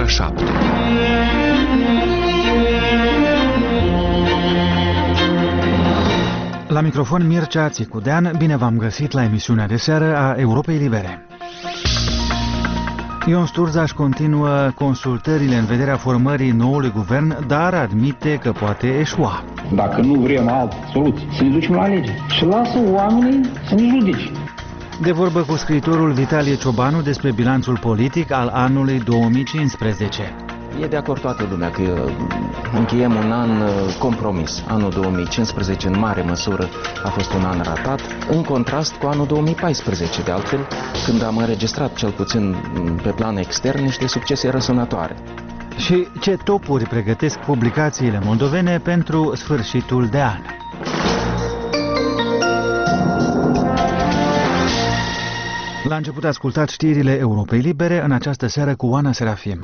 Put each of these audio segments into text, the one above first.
7. La microfon Mircea Țicudean, bine v-am găsit la emisiunea de seară a Europei Libere. Ion Sturza își continuă consultările în vederea formării noului guvern, dar admite că poate eșua. Dacă nu vrem altă soluție, să ne ducem la alegeri și lasă oamenii să ne judece. De vorbă cu scriitorul Vitalie Ciobanu despre bilanțul politic al anului 2015. E de acord toată lumea că încheiem un an compromis. Anul 2015 în mare măsură a fost un an ratat, în contrast cu anul 2014, de altfel, când am înregistrat cel puțin pe plan extern niște succese răsunătoare. Și ce topuri pregătesc publicațiile moldovene pentru sfârșitul de an. La început ascultați știrile Europei Libere, în această seară cu Oana Serafim.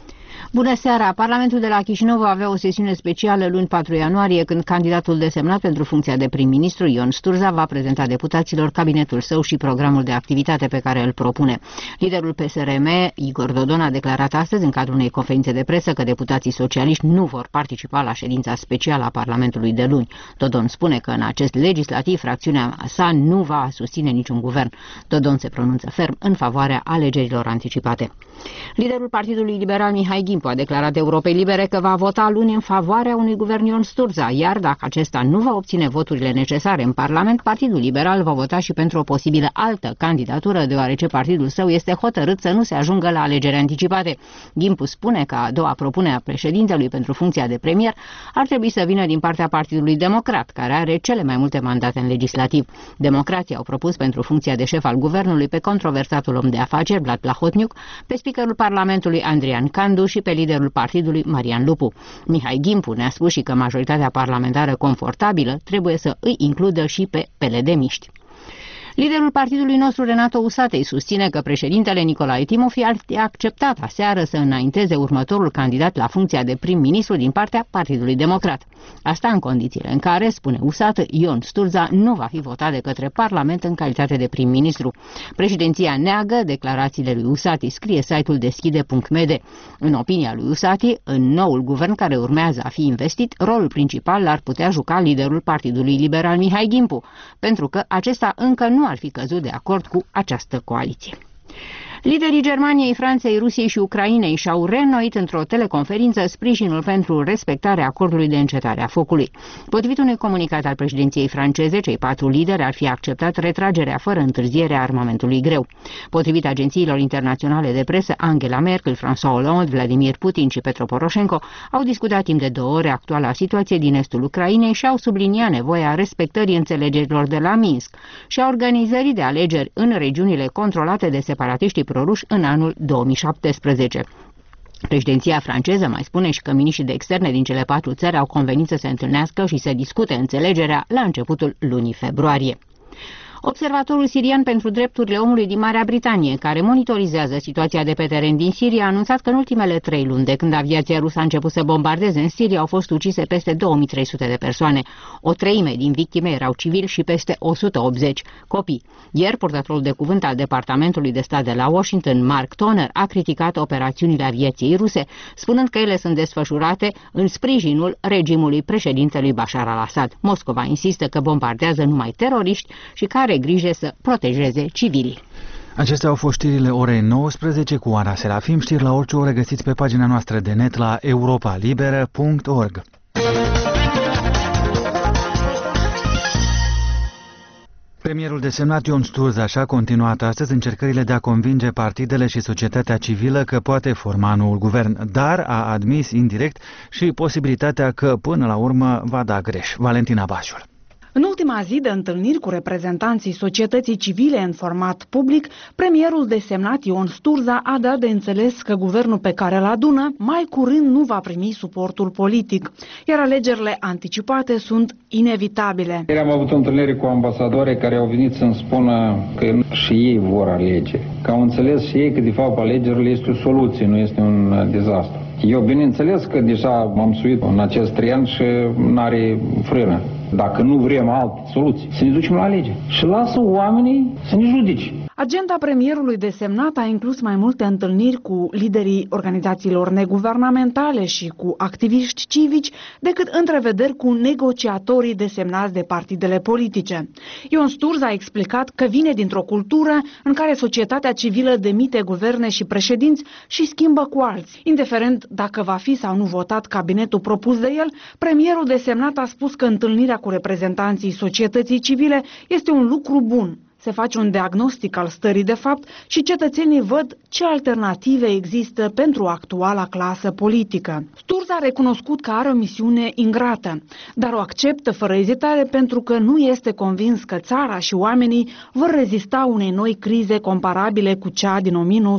Bună seara! Parlamentul de la Chișinău va avea o sesiune specială luni 4 ianuarie, când candidatul desemnat pentru funcția de prim-ministru, Ion Sturza, va prezenta deputaților cabinetul său și programul de activitate pe care îl propune. Liderul PSRM, Igor Dodon, a declarat astăzi, în cadrul unei conferințe de presă, că deputații socialiști nu vor participa la ședința specială a Parlamentului de luni. Dodon spune că în acest legislativ fracțiunea sa nu va susține niciun guvern. Dodon se pronunță ferm în favoarea alegerilor anticipate. Liderul Partidului Liberal, Mihai Ghimpu, a declarat Europei Libere că va vota luni în favoarea unui guvern Ion Sturza, iar dacă acesta nu va obține voturile necesare în Parlament, Partidul Liberal va vota și pentru o posibilă altă candidatură, deoarece partidul său este hotărât să nu se ajungă la alegeri anticipate. Ghimpu spune că a doua propunere a președintelui pentru funcția de premier ar trebui să vină din partea Partidului Democrat, care are cele mai multe mandate în legislativ. Democrații au propus pentru funcția de șef al guvernului pe controversatul om de afaceri, Vlad Plahotniuc, pe speakerul Parlamentului Andrian Candu și pe liderul partidului Marian Lupu. Mihai Ghimpu ne-a spus și că majoritatea parlamentară confortabilă trebuie să îi includă și pe pelede-miști. Liderul partidului nostru, Renato Usatei, susține că președintele Nicolae Timofei ar fi acceptat aseară să înainteze următorul candidat la funcția de prim-ministru din partea Partidului Democrat. Asta în condițiile în care, spune Usată, Ion Sturza nu va fi votat de către Parlament în calitate de prim-ministru. Președinția neagă declarațiile lui Usati, scrie site-ul deschide.md. În opinia lui Usati, în noul guvern care urmează a fi investit, rolul principal l-ar putea juca liderul Partidului Liberal Mihai Ghimpu, pentru că acesta încă nu ar fi căzut de acord cu această coaliție. Liderii Germaniei, Franței, Rusiei și Ucrainei și-au reînnoit într-o teleconferință sprijinul pentru respectarea acordului de încetare a focului. Potrivit unui comunicat al președinției franceze, cei 4 lideri ar fi acceptat retragerea fără întârziere a armamentului greu. Potrivit agențiilor internaționale de presă, Angela Merkel, François Hollande, Vladimir Putin și Petro Poroșenko au discutat timp de 2 ore actuala situație din estul Ucrainei și au subliniat nevoia respectării înțelegerilor de la Minsk și a organizării de alegeri în regiunile controlate de separatiștii proruși în anul 2017. Președinția franceză mai spune și că miniștrii de externe din cele 4 țări au convenit să se întâlnească și să discute înțelegerea la începutul lunii februarie. Observatorul sirian pentru drepturile omului din Marea Britanie, care monitorizează situația de pe teren din Siria, a anunțat că în ultimele 3 luni, de când aviația rusă a început să bombardeze în Siria, au fost ucise peste 2300 de persoane. O treime din victime erau civili și peste 180 copii. Ieri, purtătorul de cuvânt al Departamentului de Stat de la Washington, Mark Toner, a criticat operațiunile aviației ruse, spunând că ele sunt desfășurate în sprijinul regimului președintelui Bashar al-Assad. Moscova insistă că bombardează numai teroriști și că are grijă să protejeze civilii. Acestea au fost știrile orei 19 cu Oana Serafim. Știri la orice oră găsiți pe pagina noastră de net la europalibera.org. Premierul desemnat Ion Sturza și-a continuat astăzi încercările de a convinge partidele și societatea civilă că poate forma noul guvern, dar a admis indirect și posibilitatea că până la urmă va da greș. Valentina Bașul. În ultima zi de întâlniri cu reprezentanții societății civile în format public, premierul desemnat Ion Sturza a dat de înțeles că guvernul pe care îl adună mai curând nu va primi suportul politic, iar alegerile anticipate sunt inevitabile. Ieri am avut o întâlnire cu ambasadorii care au venit să-mi spună că și ei vor alege, că au înțeles și ei că de fapt alegerile este o soluție, nu este un dezastru. Eu bineînțeles că deja m-am suit în acest 3 ani și n-are frână. Dacă nu vrem alte soluții, să ne ducem la alegeri și lasă oamenii să ne judece. Agenda premierului desemnat a inclus mai multe întâlniri cu liderii organizațiilor neguvernamentale și cu activiști civici decât întrevederi cu negociatorii desemnați de partidele politice. Ion Sturza a explicat că vine dintr-o cultură în care societatea civilă demite guverne și președinți și schimbă cu alții. Indiferent dacă va fi sau nu votat cabinetul propus de el, premierul desemnat a spus că întâlnirea cu reprezentanții societății civile este un lucru bun. Se face un diagnostic al stării de fapt și cetățenii văd ce alternative există pentru actuala clasă politică. Sturza a recunoscut că are o misiune ingrată, dar o acceptă fără ezitare pentru că nu este convins că țara și oamenii vor rezista unei noi crize comparabile cu cea din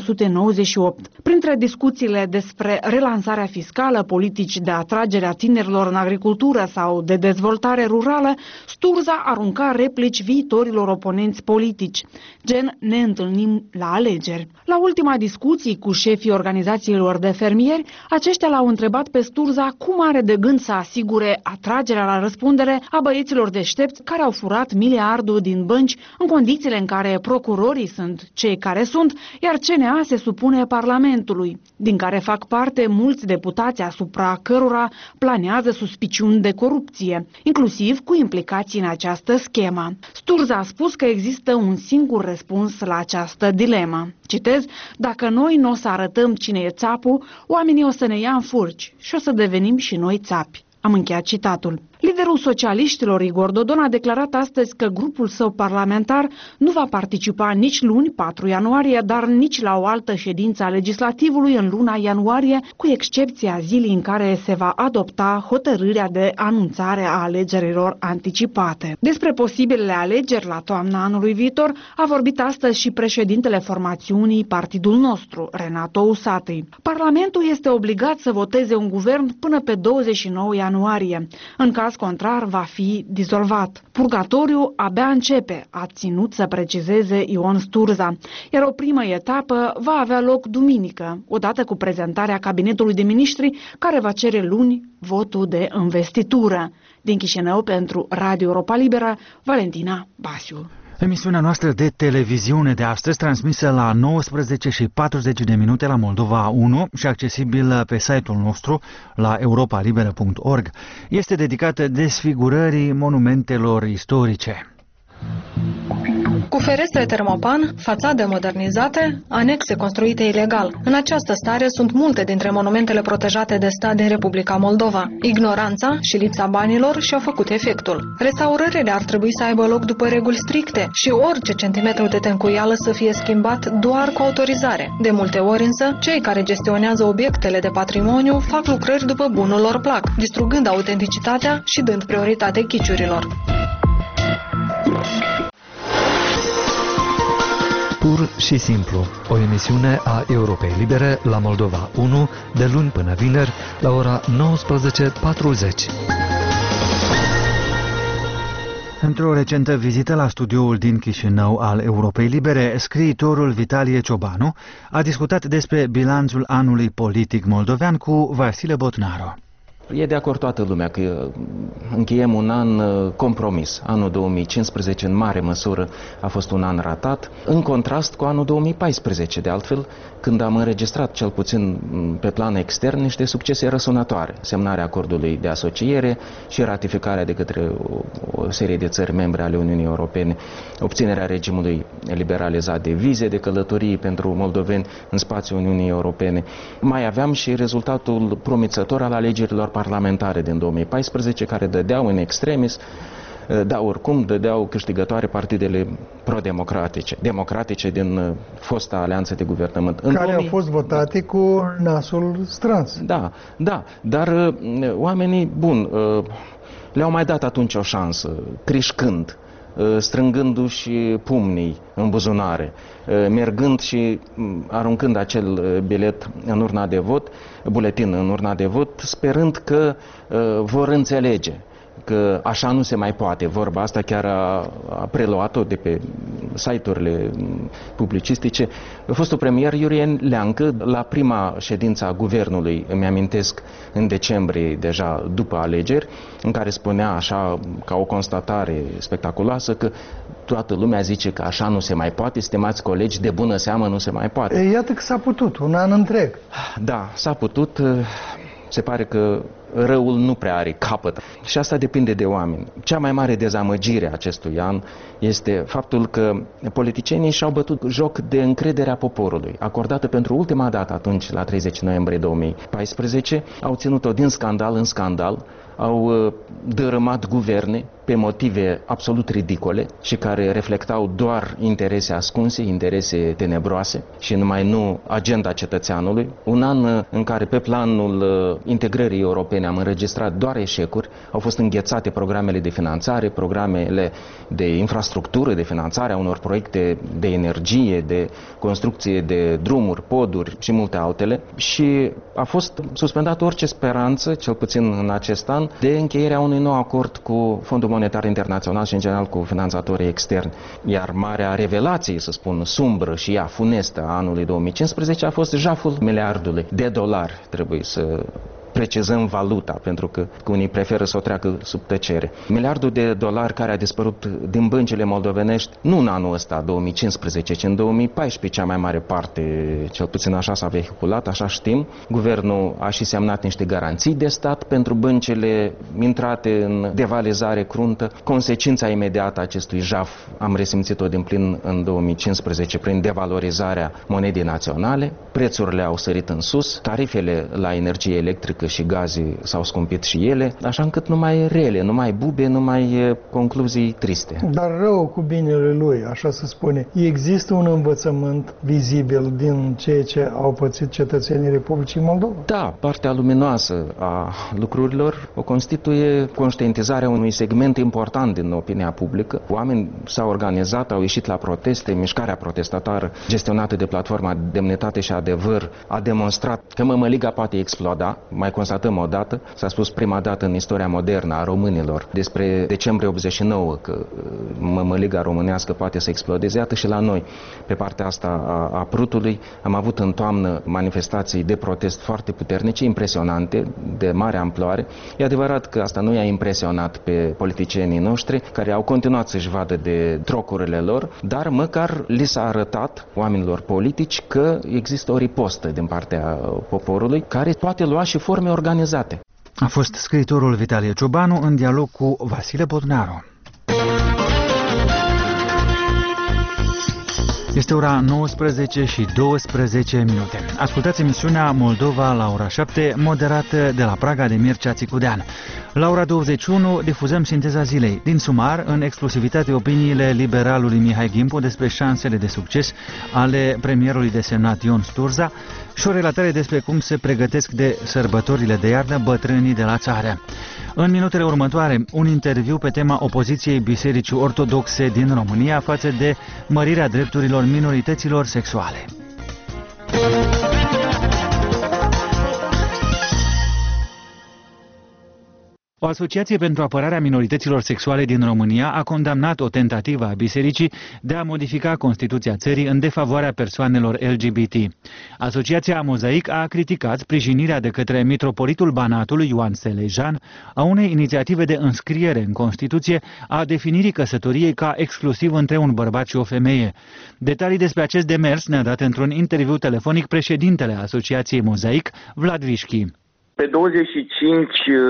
1998. Printre discuțiile despre relansarea fiscală, politici de atragere a tinerilor în agricultură sau de dezvoltare rurală, Sturza arunca replici viitorilor oponenți politici, gen ne întâlnim la alegeri. La ultima discuție cu șefii organizațiilor de fermieri, aceștia l-au întrebat pe Sturza cum are de gând să asigure atragerea la răspundere a băieților deștepți care au furat miliardul din bănci în condițiile în care procurorii sunt cei care sunt, iar CNA se supune Parlamentului, din care fac parte mulți deputați asupra cărora planează suspiciuni de corupție, inclusiv cu implicații în această schemă. Sturza a spus că există un singur răspuns la această dilemă. Citez, dacă noi nu o să arătăm cine e țapul, oamenii o să ne ia în furci și o să devenim și noi țapi. Am încheiat citatul. Liderul socialiștilor Igor Dodon a declarat astăzi că grupul său parlamentar nu va participa nici luni, 4 ianuarie, dar nici la o altă ședință a legislativului în luna ianuarie, cu excepția zilei în care se va adopta hotărârea de anunțare a alegerilor anticipate. Despre posibilele alegeri la toamna anului viitor a vorbit astăzi și președintele formațiunii Partidul Nostru, Renato Usatăi. Parlamentul este obligat să voteze un guvern până pe 29 ianuarie. În caz contrar, va fi dizolvat. Purgatoriu abia începe, a ținut să precizeze Ion Sturza, iar o primă etapă va avea loc duminică, odată cu prezentarea cabinetului de miniștri, care va cere luni votul de investitură. Din Chișinău, pentru Radio Europa Liberă, Valentina Basiu. Emisiunea noastră de televiziune de astăzi, transmisă la 19:40 la Moldova 1 și accesibilă pe site-ul nostru la europalibera.org, este dedicată desfigurării monumentelor istorice. Cu ferestre termopan, fațade modernizate, anexe construite ilegal. În această stare sunt multe dintre monumentele protejate de stat din Republica Moldova. Ignoranța și lipsa banilor și-au făcut efectul. Restaurările ar trebui să aibă loc după reguli stricte și orice centimetru de tencuială să fie schimbat doar cu autorizare. De multe ori însă, cei care gestionează obiectele de patrimoniu fac lucrări după bunul lor plac, distrugând autenticitatea și dând prioritate chiciurilor. Pur și simplu, o emisiune a Europei Libere la Moldova 1, de luni până vineri, la ora 19:40. Într-o recentă vizită la studioul din Chișinău al Europei Libere, scriitorul Vitalie Ciobanu a discutat despre bilanțul anului politic moldovean cu Vasile Botnaru. E de acord toată lumea că încheiem un an compromis. Anul 2015 în mare măsură a fost un an ratat, în contrast cu anul 2014, de altfel, când am înregistrat, cel puțin pe plan extern, niște succese răsunătoare. Semnarea acordului de asociere și ratificarea de către o serie de țări membre ale Uniunii Europene, obținerea regimului liberalizat de vize de călătorii pentru moldoveni în spațiul Uniunii Europene. Mai aveam și rezultatul promițător al alegerilor parlamentare din 2014, care dădeau în extremis, oricum dădeau câștigătoare partidele democratice din fosta alianță de guvernământ. Care au fost votate cu nasul strâns. Da, dar oamenii, le-au mai dat atunci o șansă, crișcând, strângându-și pumnii în buzunare, mergând și aruncând acel buletin în urna de vot, sperând că vor înțelege că așa nu se mai poate. Vorba asta chiar a preluat-o de pe site-urile publicistice. Fostul premier Iurie Leancă, la prima ședință a guvernului, îmi amintesc, în decembrie, deja după alegeri, în care spunea așa, ca o constatare spectaculoasă, că toată lumea zice că așa nu se mai poate, stimați colegi, de bună seamă nu se mai poate. Iată că s-a putut, un an întreg. Da, s-a putut. Se pare că răul nu prea are capăt și asta depinde de oameni. Cea mai mare dezamăgire a acestui an este faptul că politicienii și-au bătut joc de încrederea poporului, acordată pentru ultima dată atunci, la 30 noiembrie 2014, au ținut-o din scandal în scandal, au dărâmat guverne pe motive absolut ridicole și care reflectau doar interese ascunse, interese tenebroase și nu agenda cetățeanului. Un an în care pe planul integrării europene am înregistrat doar eșecuri, au fost înghețate programele de finanțare, programele de infrastructură, de finanțare a unor proiecte de energie, de construcție de drumuri, poduri și multe altele și a fost suspendată orice speranță, cel puțin în acest an, de încheierea unui nou acord cu Fondul Monetar Internațional și în general cu finanțatorii externi. Iar marea revelație, să spun, sumbră și ea funestă a anului 2015 a fost jaful miliardului de dolari. Trebuie să precizăm valuta, pentru că unii preferă să o treacă sub tăcere. Miliardul de dolari care a dispărut din băncile moldovenești, nu în anul ăsta, 2015, ci în 2014, cea mai mare parte, cel puțin așa s-a vehiculat, așa știm. Guvernul a și semnat niște garanții de stat pentru băncile intrate în devalizare cruntă. Consecința imediată a acestui jaf am resimțit-o din plin în 2015 prin devalorizarea monedei naționale. Prețurile au sărit în sus, tarifele la energie electrică și gaze s-au scumpit și ele, așa încât numai rele, numai bube, numai concluzii triste. Dar rău cu binele lui, așa se spune. Există un învățământ vizibil din ceea ce au pățit cetățenii Republicii Moldova? Da, partea luminoasă a lucrurilor o constituie conștientizarea unui segment important din opinia publică. Oameni s-au organizat, au ieșit la proteste, mișcarea protestatară gestionată de platforma Demnitate și Adevăr a demonstrat că mămăliga poate exploda. Mai constatăm o dată, s-a spus prima dată în istoria modernă a românilor despre decembrie 89 că mămăliga românească poate să explodeze. Iată și la noi, pe partea asta a Prutului, am avut în toamnă manifestații de protest foarte puternice, impresionante, de mare amploare. E adevărat că asta nu i-a impresionat pe politicienii noștri, care au continuat să-și vadă de trocurile lor, dar măcar li s-a arătat oamenilor politici că există o ripostă din partea poporului, care poate lua și forme organizate. A fost scriitorul Vitalie Ciobanu în dialog cu Vasile Bodnaru. Este ora 19 și 12 minute. Ascultați emisiunea Moldova la ora 7, moderată de la Praga de Mircea Țicudean. La ora 21 difuzăm sinteza zilei. Din sumar, în exclusivitate, opiniile liberalului Mihai Gimpu despre șansele de succes ale premierului desemnat Ion Sturza și o relatare despre cum se pregătesc de sărbătorile de iarnă bătrânii de la țară. În minutele următoare, un interviu pe tema opoziției Bisericii Ortodoxe din România față de mărirea drepturilor minorităților sexuale. O asociație pentru apărarea minorităților sexuale din România a condamnat o tentativă a bisericii de a modifica Constituția țării în defavoarea persoanelor LGBT. Asociația Mozaic a criticat sprijinirea de către mitropolitul Banatului Ioan Selejan a unei inițiative de înscriere în Constituție a definirii căsătoriei ca exclusiv între un bărbat și o femeie. Detalii despre acest demers ne-a dat într-un interviu telefonic președintele Asociației Mozaic, Vlad Vișchi. Pe 25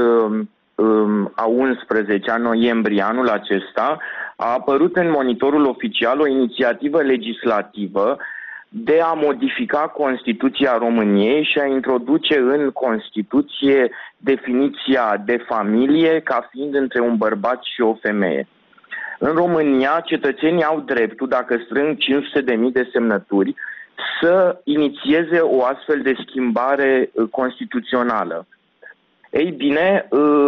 a 11 noiembrie anul acesta a apărut în monitorul oficial o inițiativă legislativă de a modifica Constituția României și a introduce în Constituție definiția de familie ca fiind între un bărbat și o femeie. În România, cetățenii au dreptul, dacă strâng 500.000 de semnături, să inițieze o astfel de schimbare constituțională. Ei bine,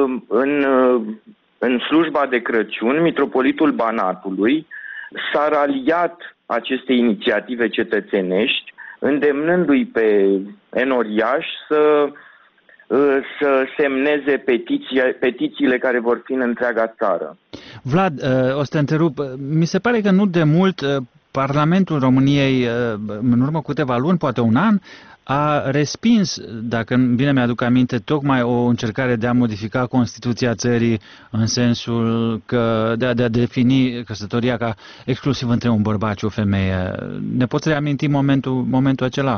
în slujba de Crăciun, mitropolitul Banatului s-a raliat aceste inițiative cetățenești, îndemnându-i pe enoriași să să semneze petițiile care vor fi în întreaga țară. Vlad, o să te întrerup. Mi se pare că nu de mult Parlamentul României, în urmă cu câteva luni, poate un an, a respins, dacă bine mi-aduc aminte, tocmai o încercare de a modifica Constituția țării în sensul de a defini căsătoria ca exclusiv între un bărbat și o femeie. Ne poți reaminti momentul acela?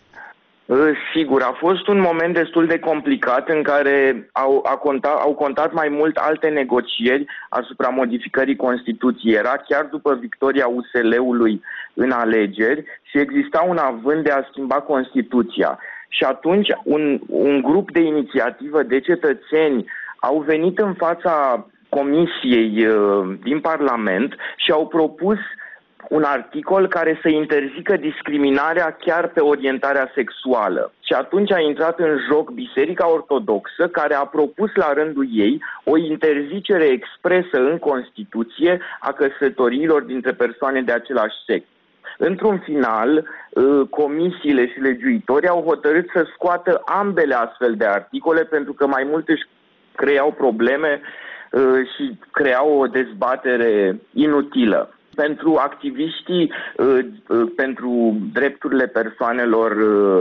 Sigur, a fost un moment destul de complicat în care au contat mai mult alte negocieri asupra modificării Constituției. Era chiar după victoria USL-ului în alegeri și exista un avânt de a schimba Constituția. Și atunci un grup de inițiativă de cetățeni au venit în fața Comisiei din Parlament și au propus un articol care să interzică discriminarea chiar pe orientarea sexuală. Și atunci a intrat în joc Biserica Ortodoxă, care a propus la rândul ei o interzicere expresă în Constituție a căsătoriilor dintre persoane de același sex. Într-un final, comisiile și legiuitorii au hotărât să scoată ambele astfel de articole pentru că mai mult își creau probleme și creau o dezbatere inutilă. Pentru activiștii pentru drepturile persoanelor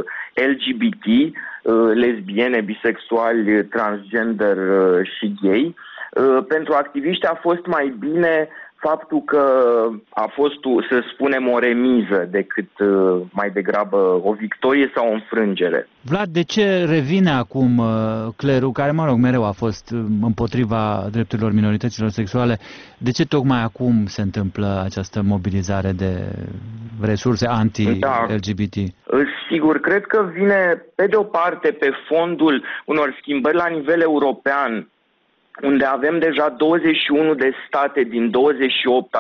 LGBT, lesbiene, bisexuali, transgender și gay, pentru activiști a fost mai bine faptul că a fost, să spunem, o remiză decât mai degrabă o victorie sau o înfrângere. Vlad, de ce revine acum clerul, care, mereu a fost împotriva drepturilor minorităților sexuale, de ce tocmai acum se întâmplă această mobilizare de resurse anti-LGBT? Sigur, cred că vine, pe de o parte, pe fondul unor schimbări la nivel european, unde avem deja 21 de state din 28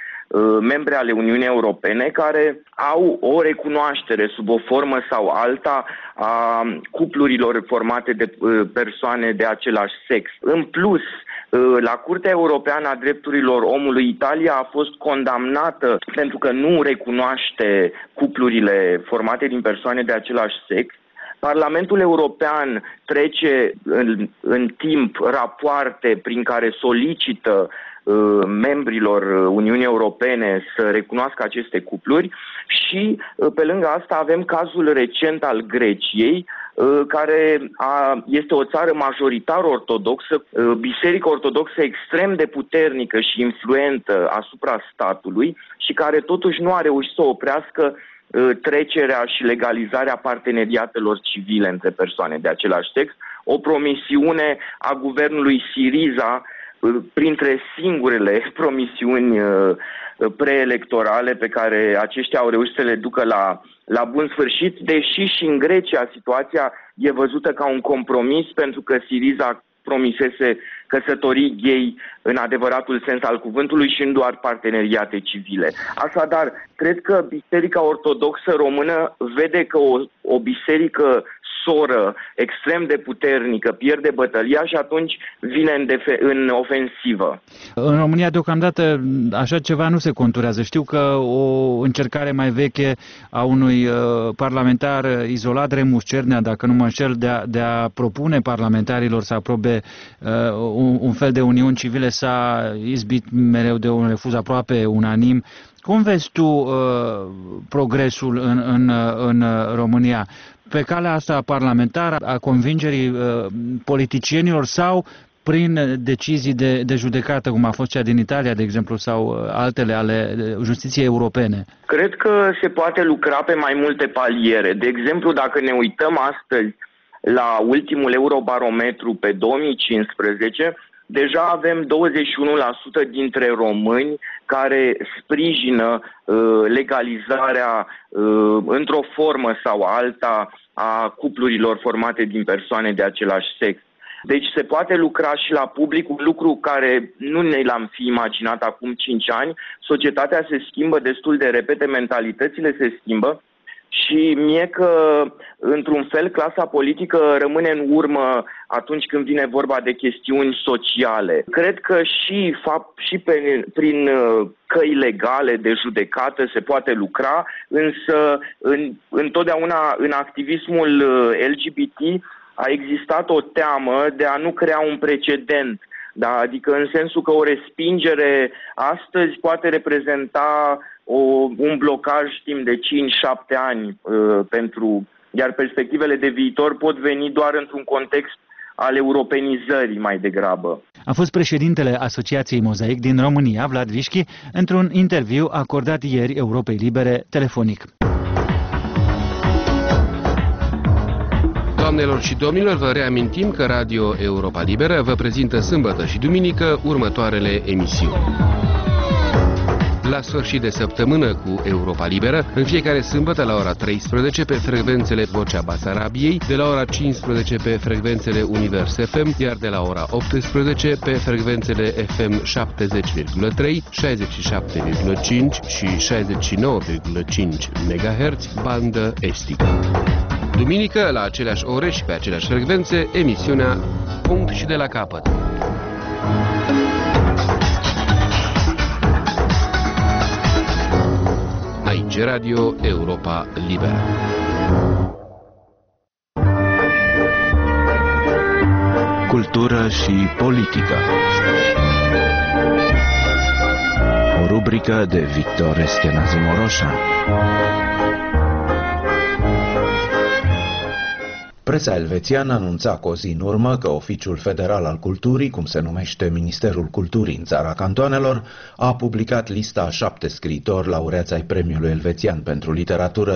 membre ale Uniunii Europene care au o recunoaștere sub o formă sau alta a cuplurilor formate de persoane de același sex. În plus, la Curtea Europeană a Drepturilor Omului, Italia a fost condamnată pentru că nu recunoaște cuplurile formate din persoane de același sex. Parlamentul European trece în timp rapoarte prin care solicită membrilor Uniunii Europene să recunoască aceste cupluri și pe lângă asta avem cazul recent al Greciei, care este o țară majoritar ortodoxă, biserică ortodoxă extrem de puternică și influentă asupra statului și care totuși nu a reușit să oprească trecerea și legalizarea parteneriatelor civile între persoane de același sex, o promisiune a guvernului Syriza, printre singurele promisiuni preelectorale pe care aceștia au reușit să le ducă la bun sfârșit, deși și în Grecia situația e văzută ca un compromis pentru că Syriza promisese căsătorii gay în adevăratul sens al cuvântului și nu doar parteneriate civile. Așadar, cred că Biserica Ortodoxă Română vede că o biserică soră extrem de puternică pierde bătălia și atunci vine în ofensivă. În România deocamdată așa ceva nu se conturează. Știu că o încercare mai veche a unui parlamentar izolat, Remus Cernea, dacă nu mă înșel, de a propune parlamentarilor să aprobe un fel de uniuni civile s-a izbit mereu de un refuz aproape unanim. Cum vezi tu progresul în România? Pe calea asta parlamentară, a convingerii politicienilor sau prin decizii de judecată, cum a fost cea din Italia, de exemplu, sau altele ale justiției europene? Cred că se poate lucra pe mai multe paliere. De exemplu, dacă ne uităm astăzi la ultimul Eurobarometru pe 2015, deja avem 21% dintre români care sprijină legalizarea într-o formă sau alta a cuplurilor formate din persoane de același sex. Deci se poate lucra și la public, un lucru care nu ne l-am fi imaginat acum 5 ani. Societatea se schimbă destul de repede, mentalitățile se schimbă. Și mie că, într-un fel, clasa politică rămâne în urmă atunci când vine vorba de chestiuni sociale. Cred că prin căi legale de judecată se poate lucra, însă întotdeauna în activismul LGBT a existat o teamă de a nu crea un precedent. Da? Adică în sensul că o respingere astăzi poate reprezenta un blocaj timp de 5-7 ani iar perspectivele de viitor pot veni doar într-un context al europenizării mai degrabă. A fost președintele Asociației Mozaic din România, Vlad Vișchi, într-un interviu acordat ieri Europei Libere telefonic. Doamnelor și domnilor, vă reamintim că Radio Europa Liberă vă prezintă sâmbătă și duminică următoarele emisiuni. La sfârșit de săptămână cu Europa Liberă, în fiecare sâmbătă la ora 13 pe frecvențele Vocea Basarabiei, de la ora 15 pe frecvențele Univers FM, iar de la ora 18 pe frecvențele FM 70,3, 67,5 și 69,5 MHz, bandă estică. Duminică, la aceleași ore și pe aceleași frecvențe, emisiunea Punct și de la capăt. Aici Radio Europa Liberă. Cultură și politică. O rubrică de Victor Eschenazi Moroșan. Presa elvețiană anunța cu o zi în urmă că Oficiul Federal al Culturii, cum se numește Ministerul Culturii în țara cantoanelor, a publicat lista a 7 scriitori laureați ai Premiului Elvețian pentru Literatură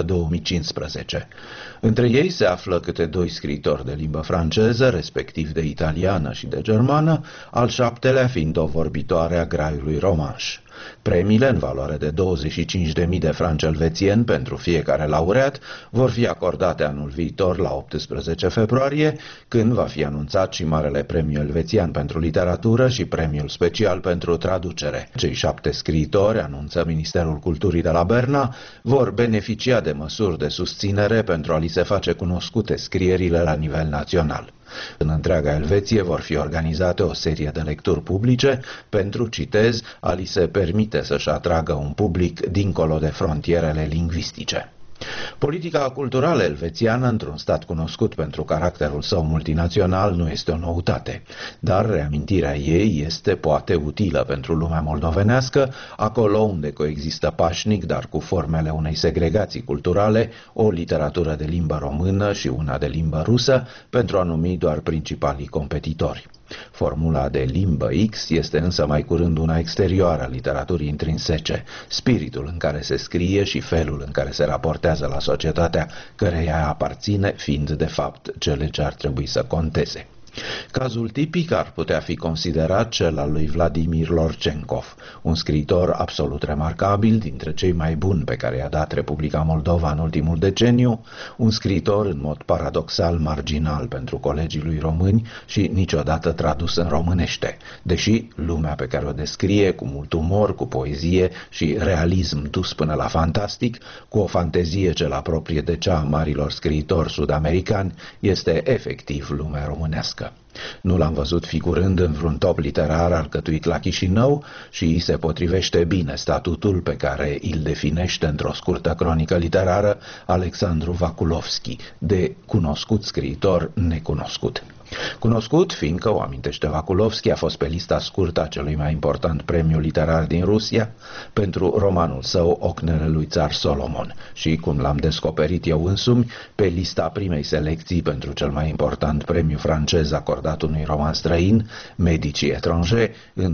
2015. Între ei se află câte 2 scriitori de limbă franceză, respectiv de italiană și de germană, al 7-lea fiind o vorbitoare a graiului romanș. Premiile, în valoare de 25.000 de franci elvețieni pentru fiecare laureat, vor fi acordate anul viitor la 18 februarie, când va fi anunțat și Marele Premiu Elvețian pentru Literatură și Premiul Special pentru Traducere. Cei 7 scriitori, anunță Ministerul Culturii de la Berna, vor beneficia de măsuri de susținere pentru a li se face cunoscute scrierile la nivel național. În întreaga Elveție vor fi organizate o serie de lecturi publice pentru, citez, a li se permite să-și atragă un public dincolo de frontierele lingvistice. Politica culturală elvețiană, într-un stat cunoscut pentru caracterul său multinațional, nu este o noutate, dar reamintirea ei este poate utilă pentru lumea moldovenească, acolo unde coexistă pașnic, dar cu formele unei segregații culturale, o literatură de limbă română și una de limbă rusă, pentru a numi doar principalii competitori. Formula de limbă X este însă mai curând una exterioară a literaturii intrinsece, spiritul în care se scrie și felul în care se raportează la societatea căreia aparține fiind de fapt cele ce ar trebui să conteze. Cazul tipic ar putea fi considerat cel al lui Vladimir Lorcenkov, un scriitor absolut remarcabil, dintre cei mai buni pe care i-a dat Republica Moldova în ultimul deceniu, un scriitor în mod paradoxal marginal pentru colegii lui români și niciodată tradus în românește, deși lumea pe care o descrie cu mult umor, cu poezie și realism dus până la fantastic, cu o fantezie ce la proprie de cea a marilor scriitori sud-americani, este efectiv lumea românească. Nu l-am văzut figurând în vreun top literar alcătuit la Chișinău și îi se potrivește bine statutul pe care îl definește într-o scurtă cronică literară Alexandru Vakulovski, de cunoscut scriitor necunoscut. Cunoscut, fiindcă, o amintește Vakulovski, a fost pe lista scurtă a celui mai important premiu literar din Rusia pentru romanul său Ocnele lui Țar Solomon și, cum l-am descoperit eu însumi, pe lista primei selecții pentru cel mai important premiu francez acordat unui roman străin, Medicii étrangers, în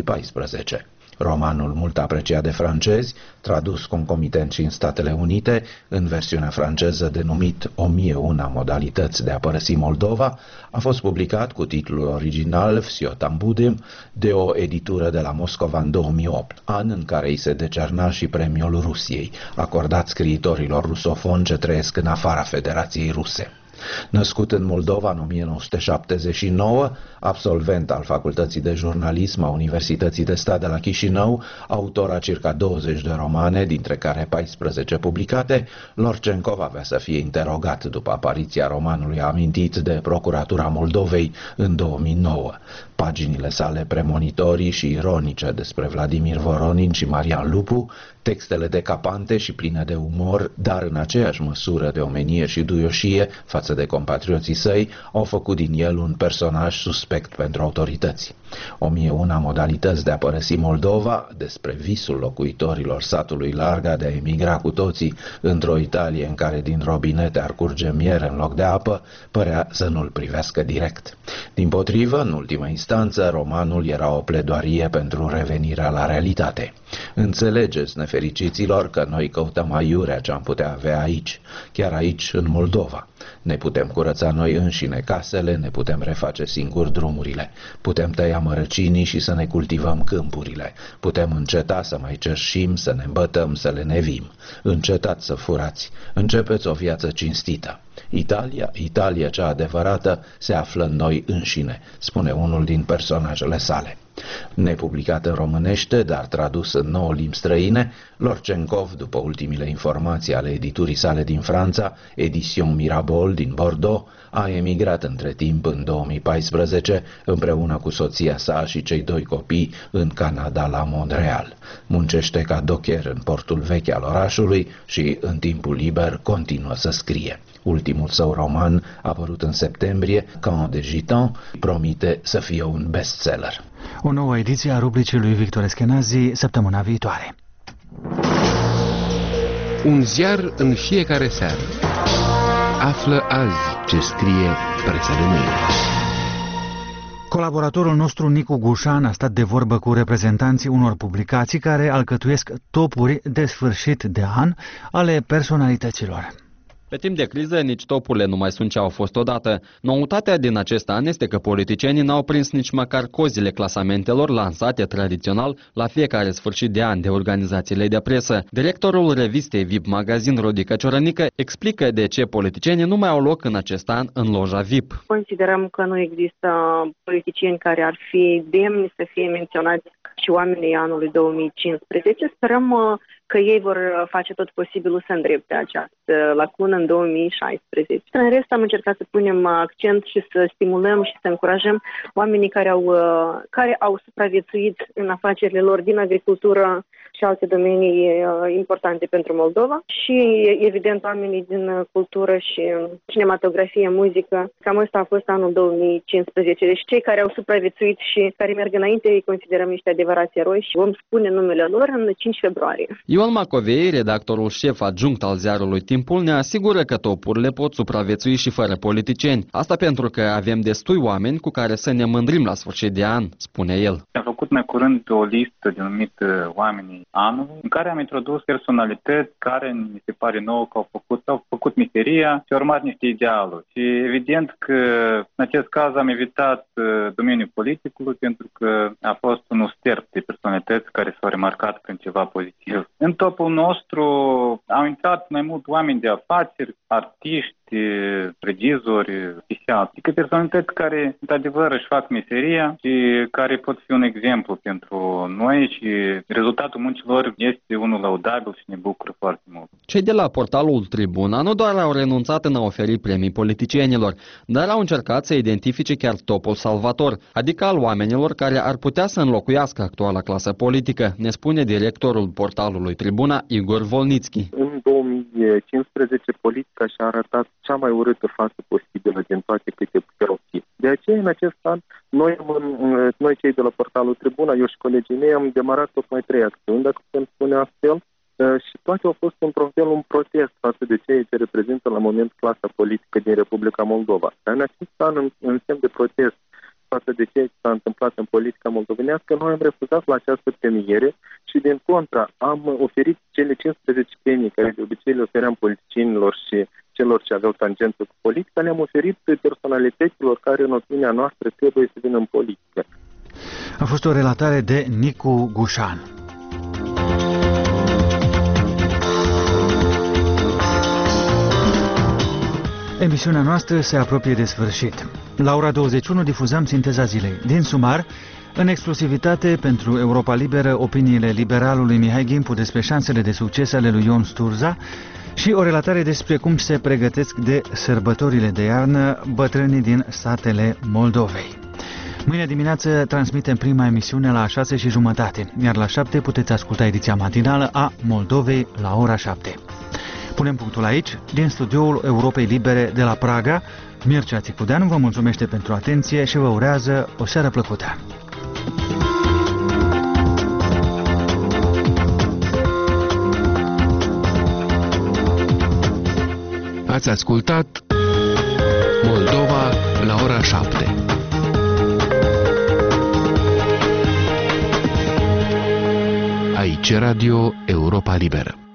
2014. Romanul mult apreciat de francezi, tradus concomitent și în Statele Unite, în versiunea franceză denumit 1001 modalități de a părăsi Moldova, a fost publicat cu titlul original Vsio tam budem de o editură de la Moscova în 2008, an în care îi se decerna și premiul Rusiei, acordat scriitorilor rusofoni ce trăiesc în afara Federației Ruse. Născut în Moldova în 1979, absolvent al Facultății de Jurnalism a Universității de Stat de la Chișinău, autor a circa 20 de romane, dintre care 14 publicate, Lorcenkov avea să fie interogat după apariția romanului amintit de Procuratura Moldovei în 2009. Paginile sale premonitorii și ironice despre Vladimir Voronin și Marian Lupu, textele decapante și pline de umor, dar în aceeași măsură de omenie și duioșie față față de compatrioții săi au făcut din el un personaj suspect pentru autorități. 1001 modalități de a părăsi Moldova, despre visul locuitorilor satului Larga de a emigra cu toții într-o Italie în care din robinete ar curge miere în loc de apă, părea să nu-l privească direct. Dimpotrivă, în ultima instanță, romanul era o pledoarie pentru revenirea la realitate. Înțelegeți, nefericiților, că noi căutăm aiurea ce am putea avea aici, chiar aici, în Moldova. Ne putem curăța noi înșine casele, ne putem reface singuri drumurile, putem tăia mărăcinii și să ne cultivăm câmpurile, putem înceta să mai cerșim, să ne îmbătăm, să le nevim. Încetați să furați, începeți o viață cinstită. Italia cea adevărată se află în noi înșine, spune unul din personajele sale. Nepublicat în românește, dar tradus în 9 limbi străine, Lorcenkov, după ultimile informații ale editurii sale din Franța, Edition Mirabeau din Bordeaux, a emigrat între timp în 2014 împreună cu soția sa și cei 2 copii în Canada la Montreal. Muncește ca docker în portul vechi al orașului și, în timpul liber, continuă să scrie. Ultimul său roman, apărut în septembrie, Camp de Gitans, promite să fie un bestseller. O nouă ediție a rubricii lui Victor Eschenazi săptămâna viitoare. Un ziar în fiecare seară. Află azi ce scrie presa de mâine. Colaboratorul nostru Nicu Gușan a stat de vorbă cu reprezentanții unor publicații care alcătuiesc topuri de sfârșit de an ale personalităților. Pe timp de criză, nici topurile nu mai sunt ce au fost odată. Noutatea din acest an este că politicienii n-au prins nici măcar cozile clasamentelor lansate tradițional la fiecare sfârșit de an de organizațiile de presă. Directorul revistei VIP Magazin, Rodica Ciorănică, explică de ce politicienii nu mai au loc în acest an în loja VIP. Considerăm că nu există politicieni care ar fi demni să fie menționați și oamenii anului 2015. Sperăm că ei vor face tot posibilul să îndrepte această lacună în 2016. În rest, am încercat să punem accent și să stimulăm și să încurajăm oamenii care au supraviețuit în afacerile lor din agricultură și alte domenii importante pentru Moldova și, evident, oamenii din cultură și cinematografie, muzică. Cam ăsta a fost anul 2015. Deci cei care au supraviețuit și care merg înainte îi considerăm niște adevărați eroi și vom spune numele lor în 5 februarie. Ioan Macovei, redactorul șef adjunct al ziarului Timpul, ne asigură că topurile pot supraviețui și fără politicieni. Asta pentru că avem destui oameni cu care să ne mândrim la sfârșit de an, spune el. Am făcut mai curând o listă denumită Oamenii Anului, în care am introdus personalități care mi se pare nouă că au făcut misteria și au urmat niște idealuri. Și evident că în acest caz am evitat domeniul politicului pentru că a fost un sterp de personalități care s-au remarcat prin ceva pozitiv. În topul nostru au intrat mai mult oameni de afaceri, artiști, regizori, oficiali, adică personalități care, într-adevăr, își fac meseria și care pot fi un exemplu pentru noi și rezultatul muncilor este unul laudabil și ne bucură foarte mult. Cei de la portalul Tribuna nu doar au renunțat în a oferi premii politicienilor, dar au încercat să identifice chiar topul salvator, adică al oamenilor care ar putea să înlocuiască actuala clasă politică, ne spune directorul portalului Tribuna, Igor Volnitski. În 2015, politica și-a arătat cea mai urâtă față posibilă din toate câte puteau fi. De aceea, în acest an, noi cei de la portalul Tribuna, eu și colegii mei, am demarat tocmai 3 acțiuni, dacă putem spune astfel, și toate au fost într-un fel un protest față de ceea ce reprezintă la moment clasa politică din Republica Moldova. Dar în acest an, în semn de protest față de ceea ce s-a întâmplat în politica moldovenească, noi am refuzat la această premiere și, din contra, am oferit cele 15 premii care de obicei le ofeream politicienilor și celor ce aveau tangență cu politica, le-am oferit personalităților care, în opinia noastră, trebuie să vină în politică. A fost o relatare de Nicu Gușan. Emisiunea noastră se apropie de sfârșit. La ora 21 difuzăm Sinteza zilei. Din Sumar, în exclusivitate pentru Europa Liberă, opiniile liberalului Mihai Ghimpu despre șansele de succes ale lui Ion Sturza și o relatare despre cum se pregătesc de sărbătorile de iarnă bătrânii din satele Moldovei. Mâine dimineață transmitem prima emisiune la 6:30, iar la 7 puteți asculta ediția matinală a Moldovei la ora 7. Punem punctul aici, din studioul Europei Libere de la Praga. Mircea Țicudeanu vă mulțumește pentru atenție și vă urează o seară plăcută. Ați ascultat Moldova la ora 7. Aici Radio Europa Liberă.